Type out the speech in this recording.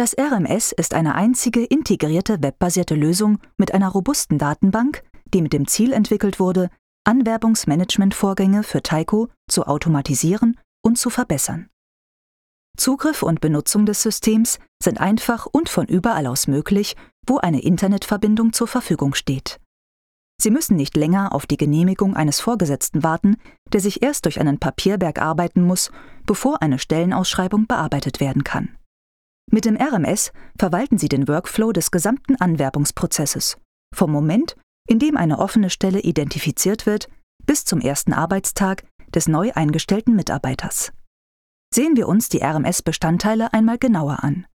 Das RMS ist eine einzige integrierte webbasierte Lösung mit einer robusten Datenbank, die mit dem Ziel entwickelt wurde, Anwerbungsmanagementvorgänge für Tyco zu automatisieren und zu verbessern. Zugriff und Benutzung des Systems sind einfach und von überall aus möglich, wo eine Internetverbindung zur Verfügung steht. Sie müssen nicht länger auf die Genehmigung eines Vorgesetzten warten, der sich erst durch einen Papierberg arbeiten muss, bevor eine Stellenausschreibung bearbeitet werden kann. Mit dem RMS verwalten Sie den Workflow des gesamten Anwerbungsprozesses, vom Moment, in dem eine offene Stelle identifiziert wird, bis zum ersten Arbeitstag des neu eingestellten Mitarbeiters. Sehen wir uns die RMS-Bestandteile einmal genauer an.